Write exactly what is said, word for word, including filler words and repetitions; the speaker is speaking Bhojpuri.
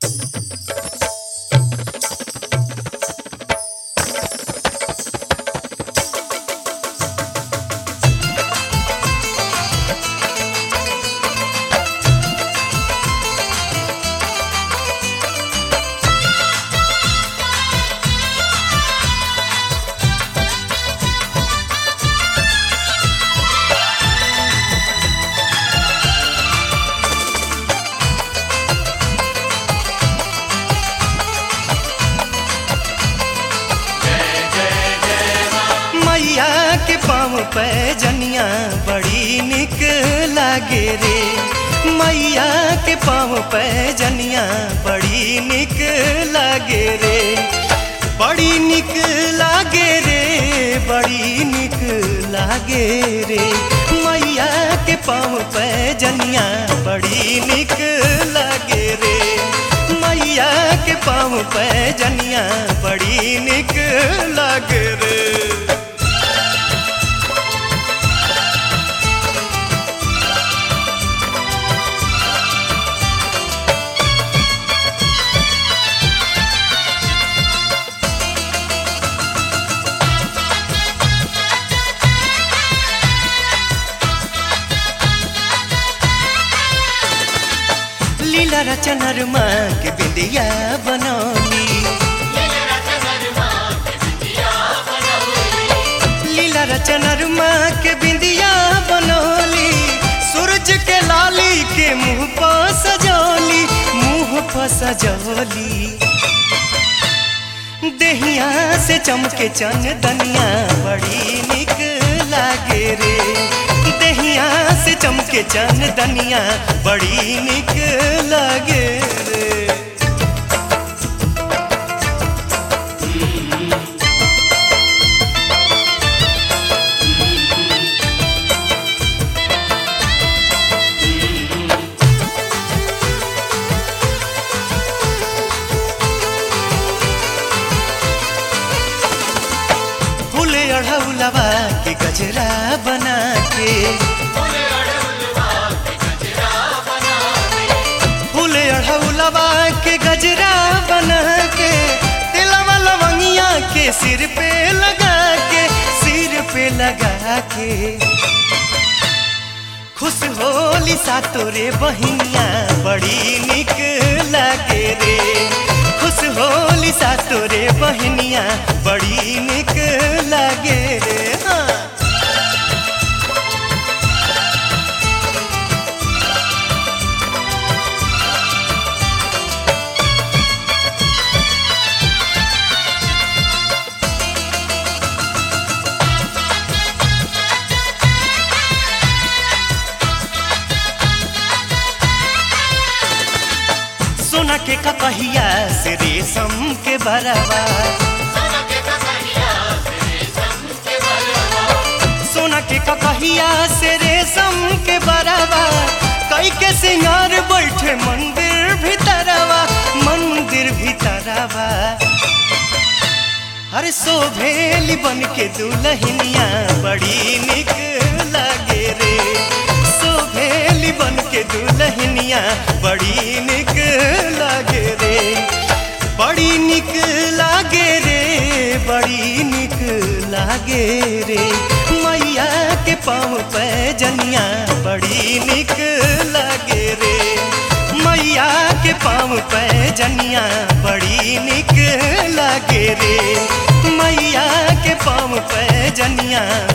पैजनिया बड़ी निक लागे रे, मैया के पाँव पैजनिया बड़ी निक लागे रे, बड़ी निक लागे रे, बड़ी निक लागे रे, मैया के पाँव पैजनिया बड़ी निक लागे रे, मैया के पाँव पैजनिया बड़ी निक लागे रे। लीला रचनर माँ के बिंदिया बनौली, लीला रचनर माँ के बिंदिया बनौली, सूरज के लाली के मुँह पर सजौली, मुँह पर सजौली, देहिया से चमके चंदनिया बड़ी निक लागे रे, देहिया से चमके चंदनिया बड़ी निक लागे रे। फूले अढ़ौलवा के गजरा बना के, फूले अढ़ौलवा के गजरा बना के, तिलवा लवंगिया के सिर पे लगा के, सिर पे लगा के, खुश होली सा तोरे बहिनिया बड़ी निक लागे रे, खुश होली सा तोरे बहिनिया बड़ी निक लागे रे। हाँ। सोना के कपहिया से रेशम के बरवा, सोना के कपहिया से रेशम के बरवा, कई के सिंगार बैठे मंदिर भीतरवा, मंदिर भीतरवा, हर शोभेली बन के दुल्हनिया बड़ी निक लागे रे, शोभेली बन के दुल्हनिया बड़ी निक लागे रे, बड़ी निक लागे रे, बड़ी निक लागे रे, मैया के पाँव पैजनिया बड़ी निक लागे रे, मैया के पाँव पैजनिया बड़ी निक लागे रे, मैया के पाँव पैजनिया